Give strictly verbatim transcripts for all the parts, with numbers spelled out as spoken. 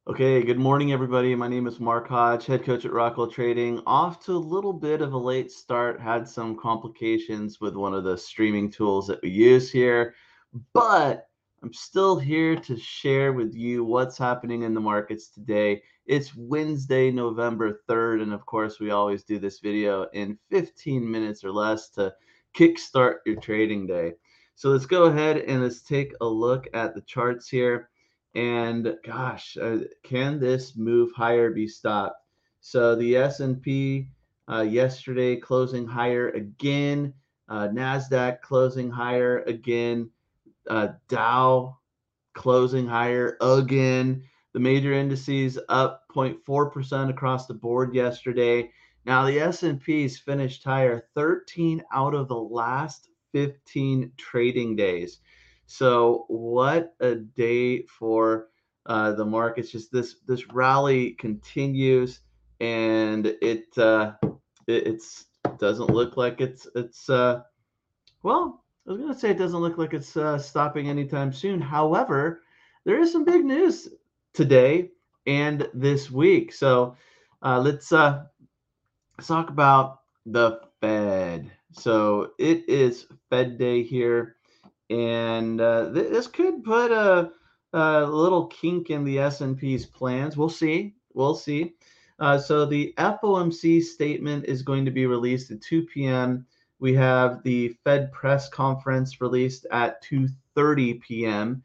Okay, good morning, everybody. My name is Mark Hodge, head coach at Rockwell Trading. Off to a little bit of a late start, had some complications with one of the streaming tools that we use here, but I'm still here to share with you what's happening in the markets today. It's Wednesday, November third, and of course, we always do this video in fifteen minutes or less to kickstart your trading day. So let's go ahead and let's take a look at the charts here. And gosh, uh, can this move higher be stopped? So the S and P uh, yesterday closing higher again, uh, NASDAQ closing higher again, uh, Dow closing higher again. The major indices up zero point four percent across the board yesterday. Now the S and P's finished higher thirteen out of the last fifteen trading days. So what a day for uh, the markets. Just this this rally continues, and it uh, it it's doesn't look like it's it's uh, well, I was gonna say it doesn't look like it's uh, stopping anytime soon. However, there is some big news today and this week. So uh, let's uh, let's talk about the Fed. So it is Fed Day here, and uh, th- this could put a, a little kink in the S and P's plans. We'll see. We'll see. Uh, so the F O M C statement is going to be released at two p m. We have the Fed press conference released at two thirty p m.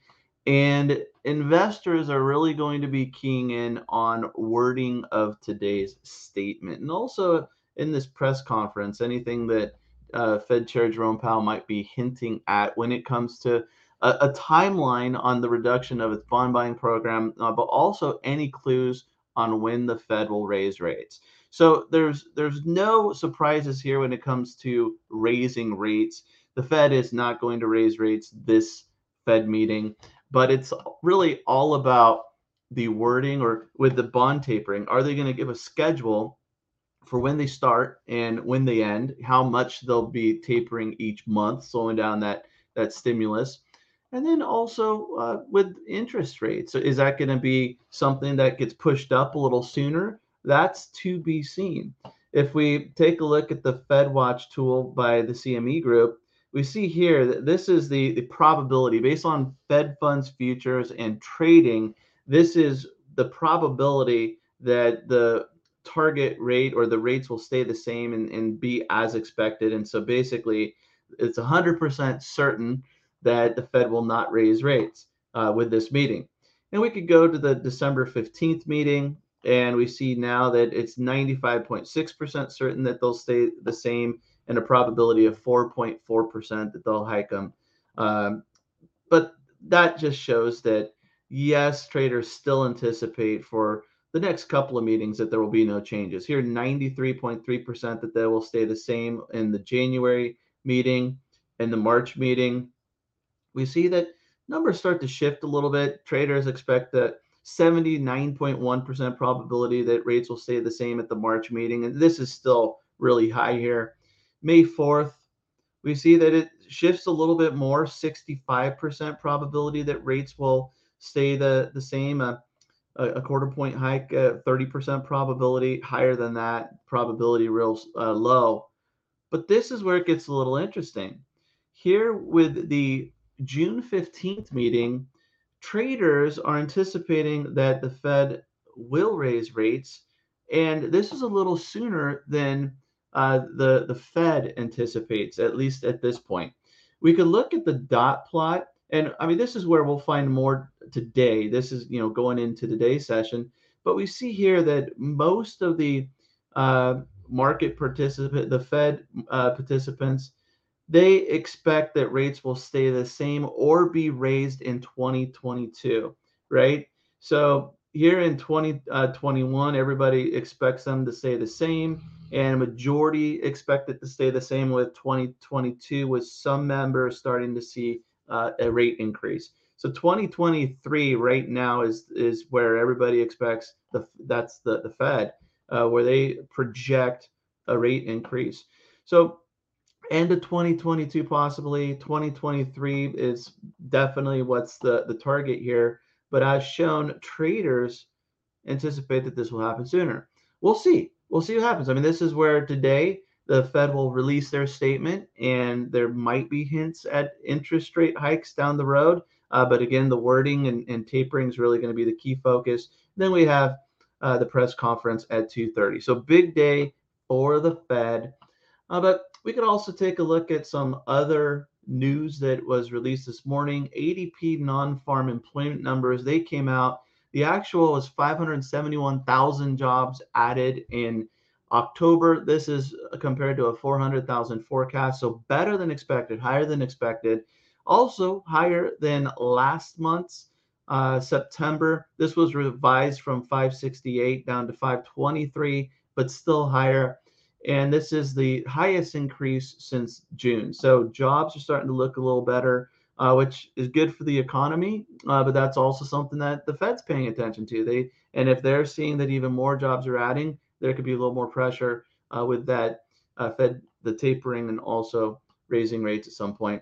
And investors are really going to be keying in on wording of today's statement. And also in this press conference, anything that uh, Fed Chair Jerome Powell might be hinting at when it comes to a, a timeline on the reduction of its bond buying program, uh, but also any clues on when the Fed will raise rates. So there's there's no surprises here when it comes to raising rates. The Fed is not going to raise rates this Fed meeting, but it's really all about the wording or with the bond tapering. Are they going to give a schedule for when they start and when they end, how much they'll be tapering each month, slowing down that that stimulus, and then also uh, with interest rates. So is that going to be something that gets pushed up a little sooner? That's to be seen. If we take a look at the Fed Watch tool by the C M E Group, we see here that this is the, the probability based on Fed funds futures and trading. This is the probability that the target rate or the rates will stay the same and, and be as expected. And so basically, it's one hundred percent certain that the Fed will not raise rates uh, with this meeting. And we could go to the December fifteenth meeting, and we see now that it's ninety-five point six percent certain that they'll stay the same and a probability of four point four percent that they'll hike them. Um, but that just shows that, yes, traders still anticipate for the next couple of meetings that there will be no changes. Here, ninety-three point three percent that they will stay the same in the January meeting and the March meeting. We see that numbers start to shift a little bit. Traders expect that seventy-nine point one percent probability that rates will stay the same at the March meeting. And this is still really high here. May fourth, we see that it shifts a little bit more, sixty-five percent probability that rates will stay the, the same. Uh, a, a quarter point hike, uh, thirty percent probability, higher than that, probability real uh, low. But this is where it gets a little interesting. Here with the June fifteenth meeting, traders are anticipating that the Fed will raise rates, and this is a little sooner than uh, the the Fed anticipates, at least at this point. We could look at the dot plot, and I mean this is where we'll find more today. This is you know going into today's session, but we see here that most of the uh, market participant, the Fed uh, participants, they expect that rates will stay the same or be raised in twenty twenty-two, right? So here in twenty twenty-one, everybody expects them to stay the same, and a majority expect it to stay the same with twenty twenty-two, with some members starting to see uh, a rate increase. So twenty twenty-three right now is is where everybody expects the that's the the Fed, uh, where they project a rate increase. So end of twenty twenty-two, possibly twenty twenty-three is definitely what's the the target here. But as shown, traders anticipate that this will happen sooner. We'll see. We'll see what happens. I mean, this is where today the Fed will release their statement, and there might be hints at interest rate hikes down the road. Uh, but again, the wording and, and tapering is really going to be the key focus. Then we have uh, the press conference at two thirty. So big day for the Fed. Uh, but we could also take a look at some other news that was released this morning. A D P non-farm employment numbers, they came out. The actual was five hundred seventy-one thousand jobs added in October. This is compared to a four hundred thousand forecast, so better than expected, higher than expected. Also higher than last month's uh, September. This was revised from five sixty-eight down to five twenty-three, but still higher. And this is the highest increase since June. So jobs are starting to look a little better, uh, which is good for the economy. Uh, but that's also something that the Fed's paying attention to. They and if they're seeing that even more jobs are adding, there could be a little more pressure uh, with that uh, Fed, the tapering, and also raising rates at some point.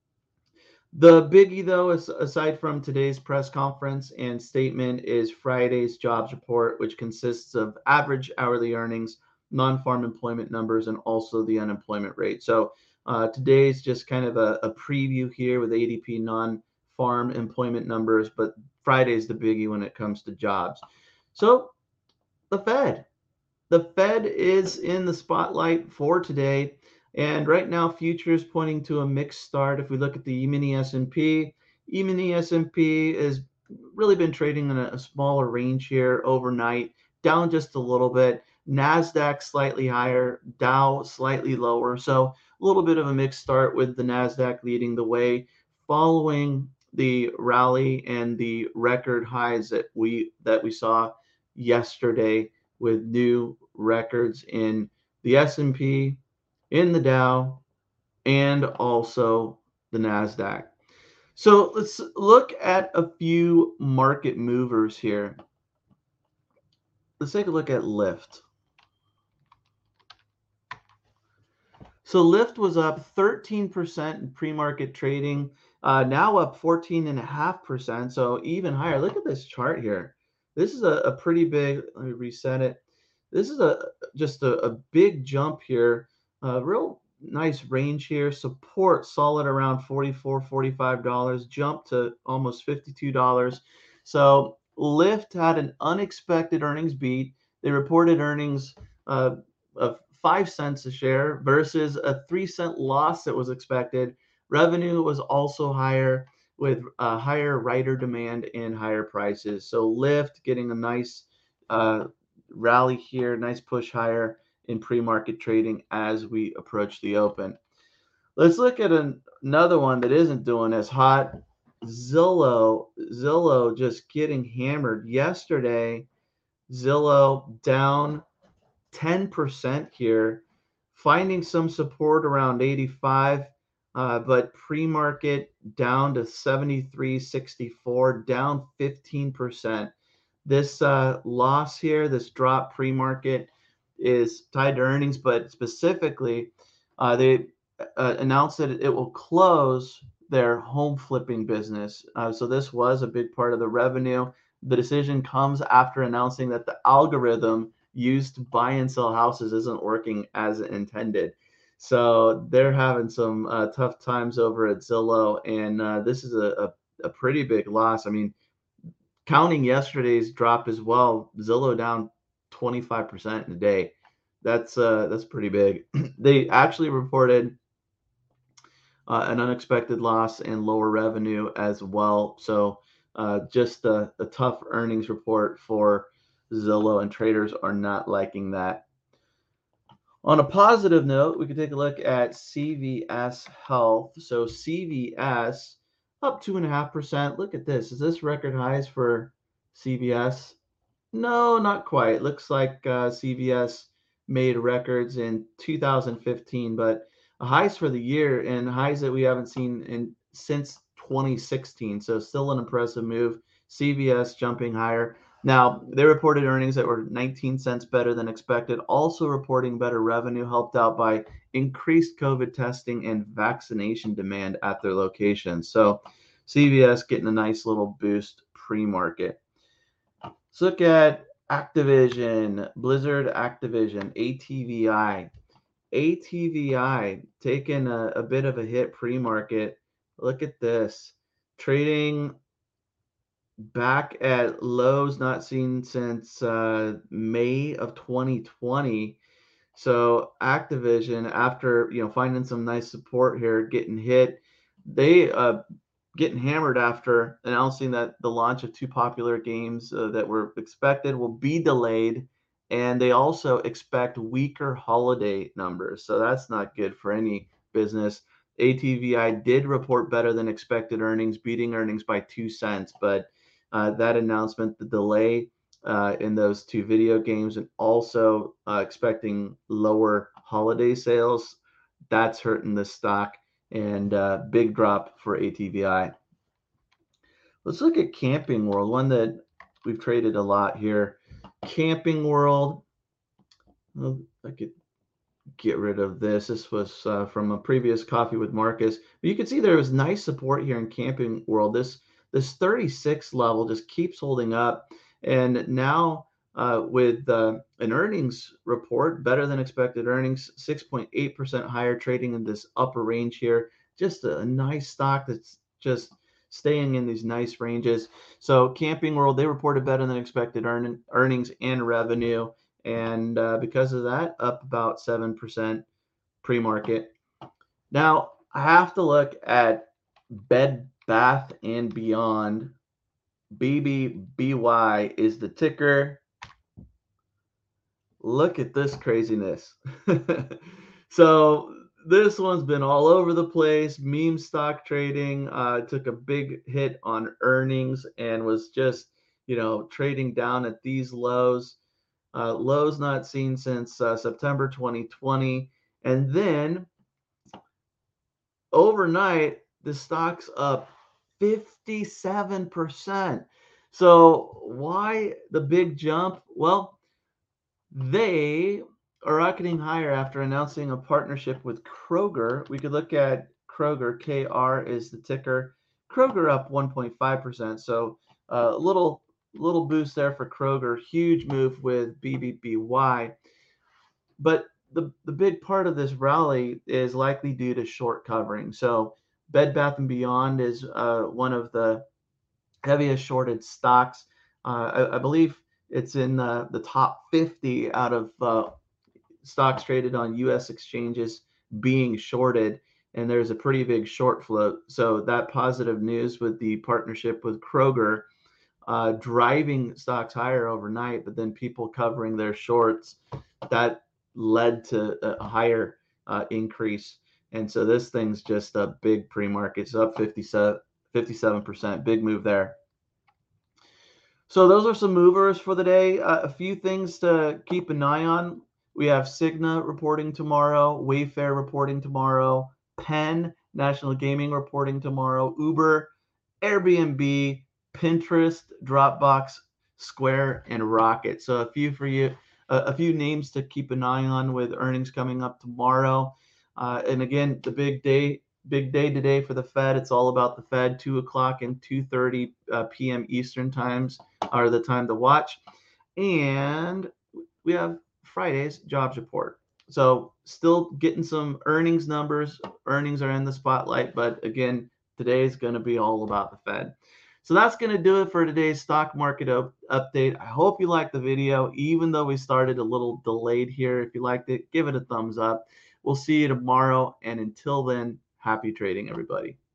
The biggie, though, is aside from today's press conference and statement, is Friday's jobs report, which consists of average hourly earnings, non-farm employment numbers, and also the unemployment rate. So uh, today's just kind of a, a preview here with A D P non-farm employment numbers, but Friday's the biggie when it comes to jobs. So the Fed. The Fed is in the spotlight for today. And right now, futures pointing to a mixed start. If we look at the E-mini S and P, E-mini S and P has really been trading in a, a smaller range here overnight, down just a little bit. NASDAQ slightly higher, Dow slightly lower. So a little bit of a mixed start with the NASDAQ leading the way, following the rally and the record highs that we that we saw yesterday, with new records in the S and P, in the Dow, and also the NASDAQ. So let's look at a few market movers here. Let's take a look at Lyft. So Lyft was up thirteen percent in pre-market trading, uh, now up fourteen point five percent, so even higher. Look at this chart here. This is a, a pretty big, let me reset it. This is a just a, a big jump here, a real nice range here. Support solid around forty-four dollars, forty-five dollars, jump to almost fifty-two dollars. So Lyft had an unexpected earnings beat. They reported earnings uh, of five cents a share versus a three cent loss that was expected. Revenue was also higher with uh, higher rider demand and higher prices. So Lyft getting a nice uh, rally here, nice push higher in pre-market trading as we approach the open. Let's look at an, another one that isn't doing as hot. Zillow. Zillow just getting hammered yesterday. Zillow down ten percent here, finding some support around eighty-five, uh, but pre-market down to seventy-three sixty-four, down fifteen percent. This uh, loss here, this drop pre-market, is tied to earnings, but specifically, uh, they uh, announced that it will close their home flipping business. Uh, so this was a big part of the revenue. The decision comes after announcing that the algorithm used to buy and sell houses isn't working as intended. So they're having some uh, tough times over at Zillow, and uh, this is a, a, a pretty big loss. I mean, counting yesterday's drop as well, Zillow down twenty-five percent in a day. That's uh, that's pretty big. They actually reported uh, an unexpected loss and lower revenue as well. So uh, just a, a tough earnings report for Zillow, and traders are not liking that. On a positive note, we can take a look at C V S Health. So C V S up two and a half percent. Look at this. Is this record highs for C V S? No, not quite. Looks like uh, C V S made records in two thousand fifteen, but highs for the year and highs that we haven't seen in since twenty sixteen. So still an impressive move. C V S jumping higher. Now, they reported earnings that were nineteen cents better than expected, also reporting better revenue, helped out by increased COVID testing and vaccination demand at their locations. So C V S getting a nice little boost pre-market. Let's look at Activision, Blizzard Activision, A T V I. A T V I taking a, a bit of a hit pre-market. Look at this. Trading back at lows not seen since uh, May of twenty twenty. So Activision, after you know finding some nice support here, getting hit, they uh, getting hammered after announcing that the launch of two popular games uh, that were expected will be delayed, and they also expect weaker holiday numbers. So that's not good for any business. A T V I did report better than expected earnings, beating earnings by two cents, but uh, that announcement, the delay uh, in those two video games, and also uh, expecting lower holiday sales, that's hurting the stock, and uh, big drop for A T V I. Let's look at Camping World, one that we've traded a lot here. Camping World, well, I could get rid of this. This was uh, from a previous Coffee with Marcus. But you can see there was nice support here in Camping World. This this thirty-six level just keeps holding up. And now uh, with uh, an earnings report, better than expected earnings, six point eight percent higher, trading in this upper range here. Just a, a nice stock that's just staying in these nice ranges. So Camping World, they reported better than expected earn, earnings and revenue. And uh, because of that, up about seven percent pre-market. Now, I have to look at Bed Bath and Beyond. B B B Y is the ticker. Look at this craziness. So this one's been all over the place. Meme stock trading uh, took a big hit on earnings and was just, you know, trading down at these lows. Uh, lows not seen since uh, September twenty twenty. And then overnight, the stock's up fifty-seven percent. So why the big jump? Well, they are rocketing higher after announcing a partnership with Kroger. We could look at Kroger. K R is the ticker. Kroger up one point five percent. So a uh, little little boost there for Kroger. Huge move with B B B Y. But the, the big part of this rally is likely due to short covering. So Bed Bath and Beyond is uh, one of the heaviest shorted stocks. Uh, I, I believe it's in the, the top fifty out of uh, stocks traded on U S exchanges being shorted, and there's a pretty big short float. So that positive news with the partnership with Kroger uh, driving stocks higher overnight, but then people covering their shorts, that led to a higher uh, increase. And so this thing's just a big pre-market. It's up fifty-seven percent. Big move there. So those are some movers for the day. Uh, a few things to keep an eye on. We have Cigna reporting tomorrow, Wayfair reporting tomorrow, Penn, National Gaming reporting tomorrow, Uber, Airbnb, Pinterest, Dropbox, Square, and Rocket. So a few for you, uh, a few names to keep an eye on with earnings coming up tomorrow. Uh, and again, the big day, big day today for the Fed. It's all about the Fed. Two o'clock and two thirty uh, p m Eastern times are the time to watch. And we have Friday's jobs report. So still getting some earnings numbers. Earnings are in the spotlight, but again, today is going to be all about the Fed. So that's going to do it for today's stock market up- update. I hope you liked the video, even though we started a little delayed here. If you liked it, give it a thumbs up. We'll see you tomorrow. And until then, happy trading, everybody.